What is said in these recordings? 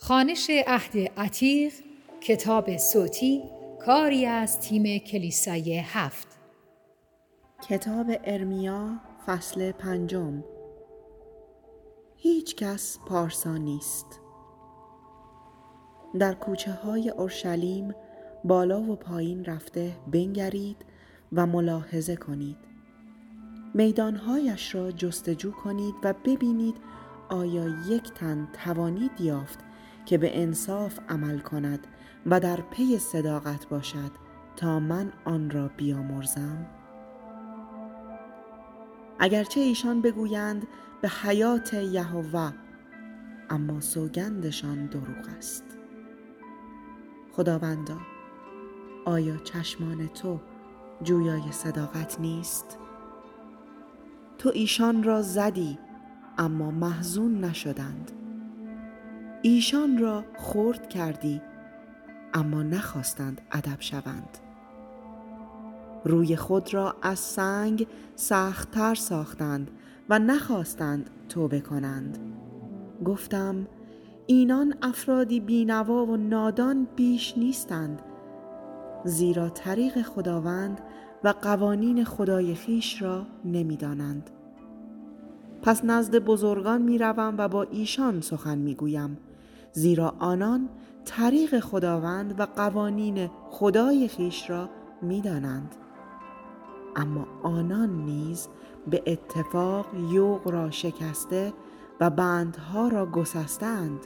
خوانش عهد عتیق، کتاب صوتی، کاری از تیم کلیسای 7. کتاب ارمیا فصل 5. هیچ کس پارسا نیست. در کوچه های اورشلیم بالا و پایین رفته بنگرید و ملاحظه کنید. میدانهایش را جستجو کنید و ببینید آیا یک تن توانید یافت که به انصاف عمل کند و در پی صداقت باشد تا من آن را بیامرزم؟ اگرچه ایشان بگویند به حیات یهوه، اما سوگندشان دروغ است. خداوندا، آیا چشمان تو جویای صداقت نیست؟ تو ایشان را زدی اما محزون نشدند. ایشان را خرد کردی اما نخواستند ادب شوند. روی خود را از سنگ سخت‌تر ساختند و نخواستند توبه کنند. گفتم اینان افرادی بی‌نوا و نادان بیش نیستند، زیرا طریق خداوند و قوانین خدای خویش را نمی‌دانند. پس نزد بزرگان می‌روم و با ایشان سخن می‌گویم، زیرا آنان طریق خداوند و قوانین خدای خویش را می‌دانند. اما آنان نیز به اتفاق یوغ را شکسته و بندها را گسستند.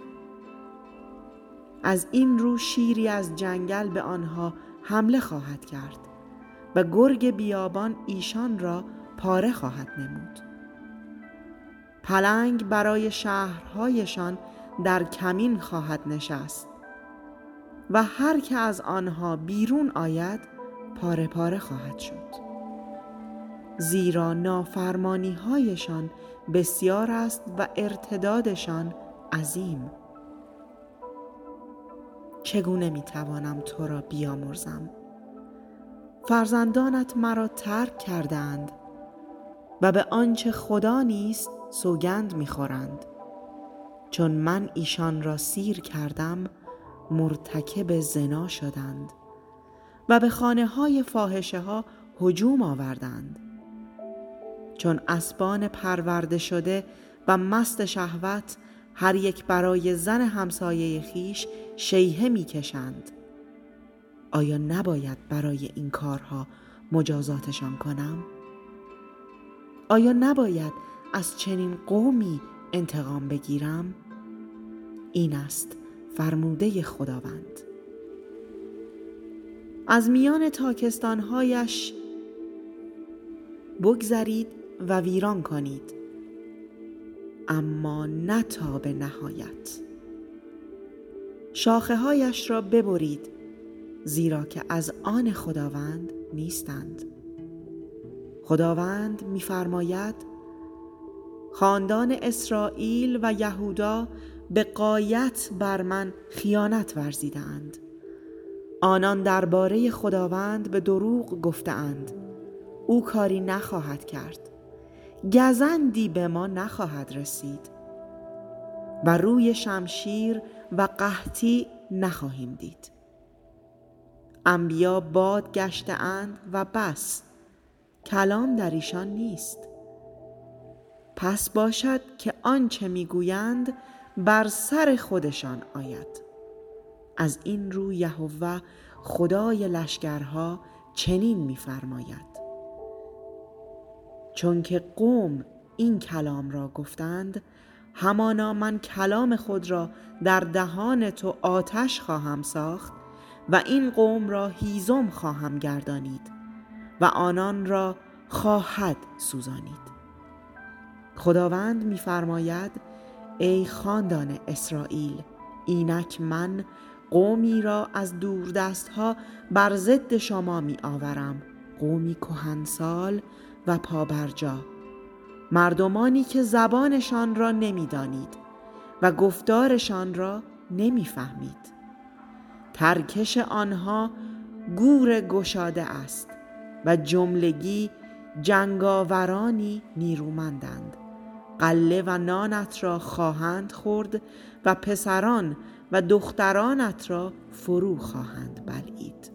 از این رو شیری از جنگل به آنها حمله خواهد کرد و گرگ بیابان ایشان را پاره خواهد نمود. پلنگ برای شهرهایشان در کمین خواهد نشست و هر که از آنها بیرون آید پاره پاره خواهد شد. زیرا نافرمانی هایشان بسیار است و ارتدادشان عظیم. چگونه میتوانم تو را بیامرزم؟ فرزندانت مرا ترک کردند و به آنچه خدا نیست سوگند میخورند. چون من ایشان را سیر کردم مرتکب زنا شدند و به خانه های فاحشه ها هجوم آوردند. چون اسبان پرورده شده و مست شهوت هر یک برای زن همسایه خیش شیهه میکشند. آیا نباید برای این کارها مجازاتشان کنم؟ آیا نباید از چنین قومی انتقام بگیرم؟ این است فرموده خداوند. از میان تاکستانهایش بگذرید و ویران کنید، اما نه تا به نهایت. شاخه هایش را ببرید، زیرا که از آن خداوند نیستند. خداوند می‌فرماید خاندان اسرائیل و یهودا به غایت بر من خیانت ورزیدند. آنان درباره خداوند به دروغ گفتند. او کاری نخواهد کرد، گزندی به ما نخواهد رسید و روی شمشیر و قحطی نخواهیم دید. انبیا باد گشته اند و بس، کلام در ایشان نیست. پس باشد که آنچه میگویند بر سر خودشان آید. از این رو یهوه خدای لشکرها چنین میفرماید: چون که قوم این کلام را گفتند، همانا من کلام خود را در دهان تو آتش خواهم ساخت و این قوم را هیزم خواهم گردانید و آنان را خواهد سوزانید. خداوند می‌فرماید ای خاندان اسرائیل، اینک من قومی را از دوردستها بر ضد شما می آورم، قومی کهنسال و پابرجا، مردمانی که زبانشان را نمی دانید و گفتارشان را نمی فهمید. ترکش آنها گور گشاده است و جملگی جنگاورانی نیرومندند، غله و نانت را خواهند خورد و پسران و دخترانت را فرو خواهند بلعید.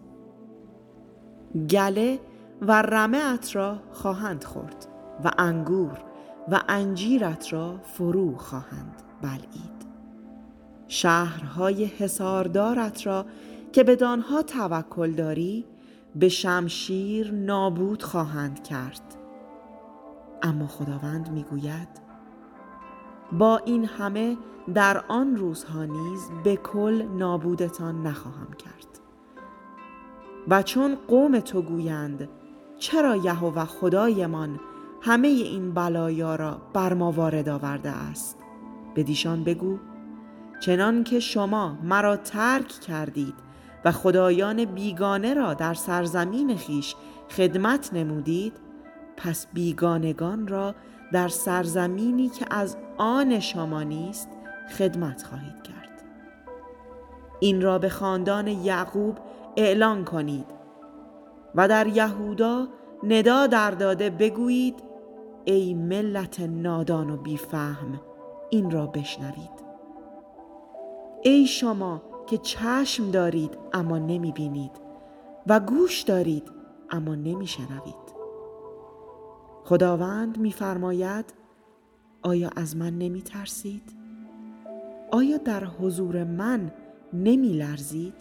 گله و رمه ات را خواهند خورد و انگور و انجیرت را فرو خواهند بلعید. شهرهای حصاردارت را که بدانها توکل داری به شمشیر نابود خواهند کرد. اما خداوند میگوید با این همه در آن روزها نیز به کل نابودتان نخواهم کرد. و چون قوم تو گویند چرا یهوه خدایمان همه این بلایا را بر ما وارد آورده است، بدیشان بگو چنان که شما مرا ترک کردید و خدایان بیگانه را در سرزمین خیش خدمت نمودید، پس بیگانگان را در سرزمینی که از آن شما نیست خدمت خواهید کرد. این را به خاندان یعقوب اعلان کنید و در یهودا ندا در داده بگویید ای ملت نادان و بیفهم، این را بشنوید. ای شما که چشم دارید اما نمی بینید و گوش دارید اما نمی شنوید. خداوند می فرماید آیا از من نمی ترسید؟ آیا در حضور من نمی لرزید؟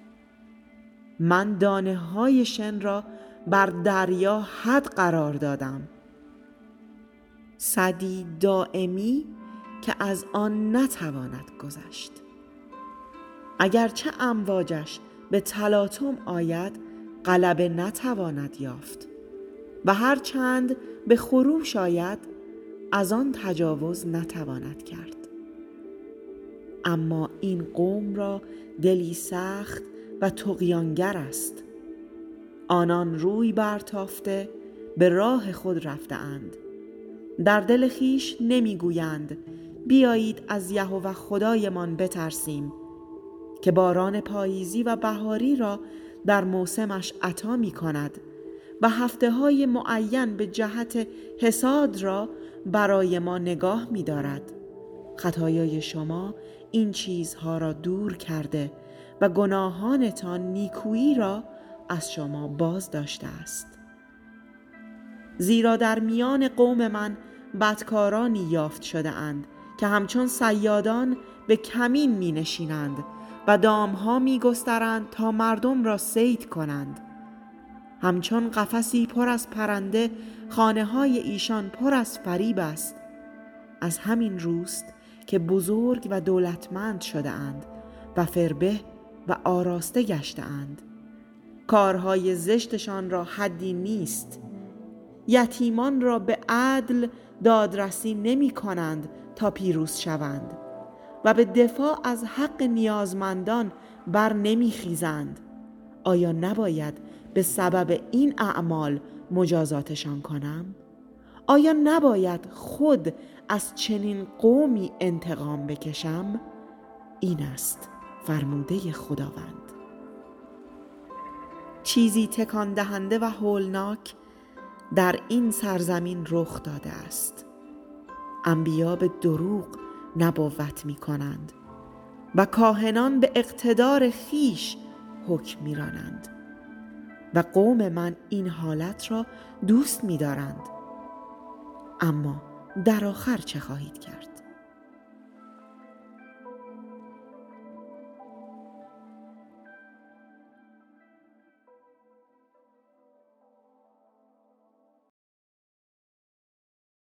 من دانه های شن را بر دریا حد قرار دادم، سدی دائمی که از آن نتواند گذشت. اگرچه امواجش به تلاطم آید غلبه نتواند یافت و هر چند به خروش آید از آن تجاوز نتواند کرد. اما این قوم را دلی سخت و طغیانگر است. آنان روی برتافته به راه خود رفته‌اند. در دل خیش نمیگویند بیایید از یهوه خدایمان بترسیم که باران پاییزی و بهاری را در موسمش عطا می کند و هفته‌های معین به جهت حصاد را برای ما نگاه می دارد. خطایای شما این چیزها را دور کرده و گناهانتان نیکویی را از شما باز داشته است. زیرا در میان قوم من بدکارانی یافت شده اند که همچون صیادان به کمین می نشینند و دامها می گسترند تا مردم را صید کنند. همچون قفسی پر از پرنده خانه های ایشان پر از فریب است. از همین روست که بزرگ و دولتمند شده اند و فربه و آراسته گشته اند. کارهای زشتشان را حدی نیست. یتیمان را به عدل دادرسی نمی کنند تا پیروز شوند و به دفاع از حق نیازمندان بر نمی خیزند. آیا نباید به سبب این اعمال مجازاتشان کنم؟ آیا نباید خود از چنین قومی انتقام بکشم؟ این است فرموده خداوند. چیزی تکان دهنده و هولناک در این سرزمین رخ داده است. انبیا به دروغ نبوت می کنند و کاهنان به اقتدار خیش حکم می رانند و قوم من این حالت را دوست می دارند. اما در آخر چه خواهید کرد؟